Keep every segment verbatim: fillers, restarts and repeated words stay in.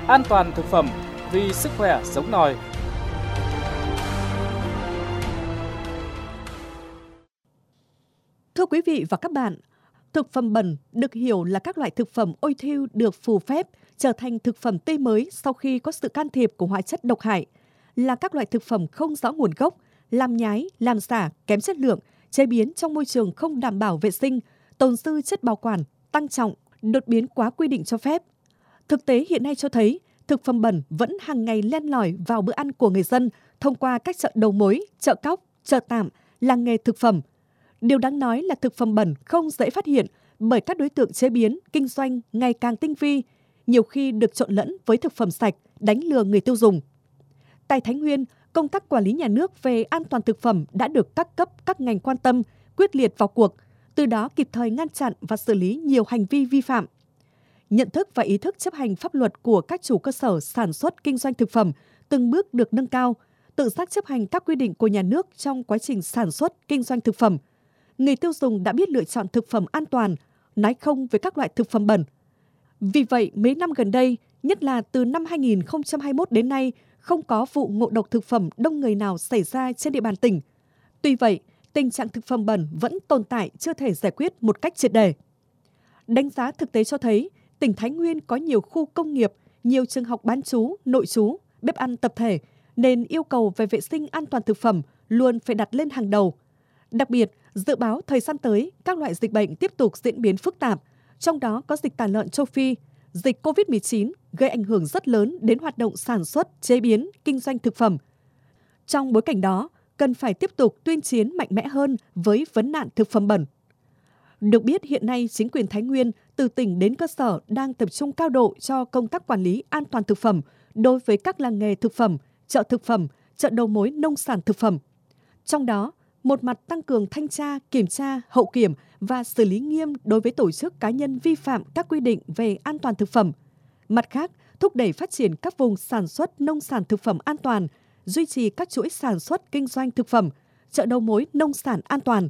An toàn thực phẩm vì sức khỏe sống nòi. Thưa quý vị và các bạn, thực phẩm bẩn được hiểu là các loại thực phẩm ôi thiu được phù phép trở thành thực phẩm tươi mới sau khi có sự can thiệp của hóa chất độc hại, là các loại thực phẩm không rõ nguồn gốc, làm nhái, làm giả, kém chất lượng, chế biến trong môi trường không đảm bảo vệ sinh, tồn dư chất bảo quản, tăng trọng, đột biến quá quy định cho phép. Thực tế hiện nay cho thấy, thực phẩm bẩn vẫn hàng ngày len lỏi vào bữa ăn của người dân thông qua các chợ đầu mối, chợ cóc, chợ tạm, làng nghề thực phẩm. Điều đáng nói là thực phẩm bẩn không dễ phát hiện bởi các đối tượng chế biến, kinh doanh ngày càng tinh vi, nhiều khi được trộn lẫn với thực phẩm sạch, đánh lừa người tiêu dùng. Tại Thái Nguyên, công tác quản lý nhà nước về an toàn thực phẩm đã được các cấp, các ngành quan tâm, quyết liệt vào cuộc, từ đó kịp thời ngăn chặn và xử lý nhiều hành vi vi phạm. Nhận thức và ý thức chấp hành pháp luật của các chủ cơ sở sản xuất kinh doanh thực phẩm từng bước được nâng cao, tự giác chấp hành các quy định của nhà nước trong quá trình sản xuất kinh doanh thực phẩm. Người tiêu dùng đã biết lựa chọn thực phẩm an toàn, nói không với các loại thực phẩm bẩn. Vì vậy, mấy năm gần đây, nhất là từ năm hai nghìn không trăm hai mươi mốt đến nay, không có vụ ngộ độc thực phẩm đông người nào xảy ra trên địa bàn tỉnh. Tuy vậy, tình trạng thực phẩm bẩn vẫn tồn tại chưa thể giải quyết một cách triệt để. Đánh giá thực tế cho thấy, tỉnh Thái Nguyên có nhiều khu công nghiệp, nhiều trường học bán trú, nội trú, bếp ăn tập thể, nên yêu cầu về vệ sinh an toàn thực phẩm luôn phải đặt lên hàng đầu. Đặc biệt, dự báo thời gian tới, các loại dịch bệnh tiếp tục diễn biến phức tạp, trong đó có dịch tả lợn châu Phi, dịch cô vít mười chín gây ảnh hưởng rất lớn đến hoạt động sản xuất, chế biến, kinh doanh thực phẩm. Trong bối cảnh đó, cần phải tiếp tục tuyên chiến mạnh mẽ hơn với vấn nạn thực phẩm bẩn. Được biết hiện nay chính quyền Thái Nguyên từ tỉnh đến cơ sở đang tập trung cao độ cho công tác quản lý an toàn thực phẩm đối với các làng nghề thực phẩm, chợ thực phẩm, chợ đầu mối nông sản thực phẩm. Trong đó, một mặt tăng cường thanh tra, kiểm tra, hậu kiểm và xử lý nghiêm đối với tổ chức cá nhân vi phạm các quy định về an toàn thực phẩm. Mặt khác, thúc đẩy phát triển các vùng sản xuất nông sản thực phẩm an toàn, duy trì các chuỗi sản xuất kinh doanh thực phẩm, chợ đầu mối nông sản an toàn.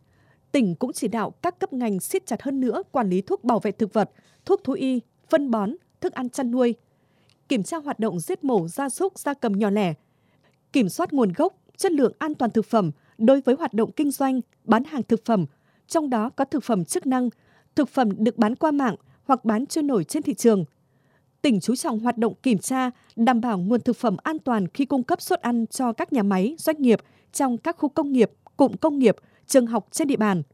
Tỉnh cũng chỉ đạo các cấp ngành siết chặt hơn nữa quản lý thuốc bảo vệ thực vật, thuốc thú y, phân bón, thức ăn chăn nuôi, kiểm tra hoạt động giết mổ gia súc gia cầm nhỏ lẻ, kiểm soát nguồn gốc, chất lượng an toàn thực phẩm đối với hoạt động kinh doanh, bán hàng thực phẩm, trong đó có thực phẩm chức năng, thực phẩm được bán qua mạng hoặc bán trôi nổi trên thị trường. Tỉnh chú trọng hoạt động kiểm tra, đảm bảo nguồn thực phẩm an toàn khi cung cấp suất ăn cho các nhà máy, doanh nghiệp trong các khu công nghiệp, cụm công nghiệp, trường học trên địa bàn.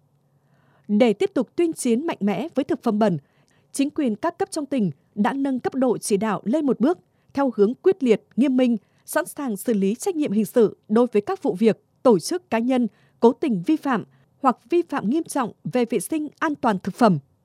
Để tiếp tục tuyên chiến mạnh mẽ với thực phẩm bẩn, chính quyền các cấp trong tỉnh đã nâng cấp độ chỉ đạo lên một bước theo hướng quyết liệt, nghiêm minh, sẵn sàng xử lý trách nhiệm hình sự đối với các vụ việc, tổ chức cá nhân cố tình vi phạm hoặc vi phạm nghiêm trọng về vệ sinh an toàn thực phẩm.